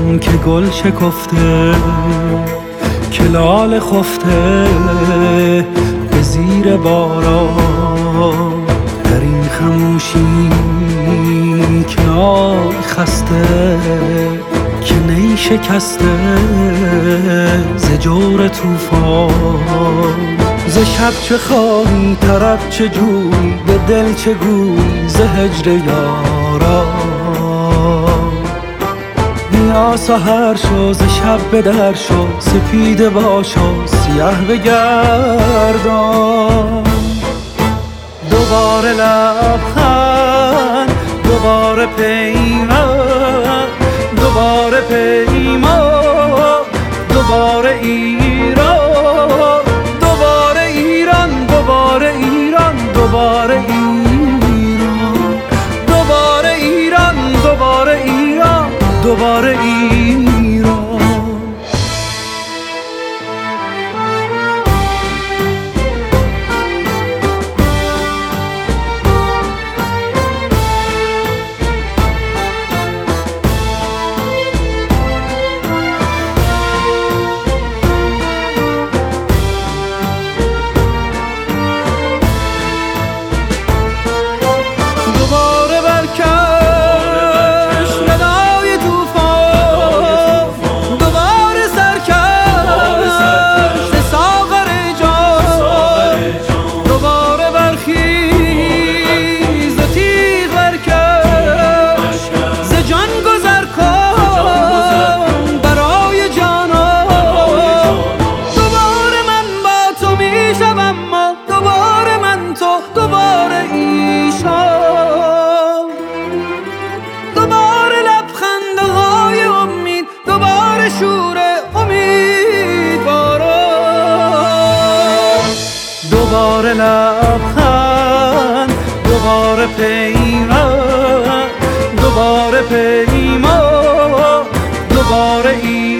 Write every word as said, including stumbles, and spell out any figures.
که گل شکفته، که لاله خفته به زیر باران. در این خموشی که نای خسته، که نی شکسته ز جور طوفان. ز شب چه خواهی طرب چه جویی، به دل چه گویی ز هجر یاران. بیا سحر شو ز شب به در شو، سپیده باش و سیه بگردان. دوباره لبخند، دوباره پیمان، دوباره پیمان، دوباره ایران، دوباره ایران، دوباره ایران، دوباره ایران، دوباره ایران، دوباره ایران، دوباره ایران. دوباره لبخند، دوباره پیمان، دوباره پیمان، دوباره این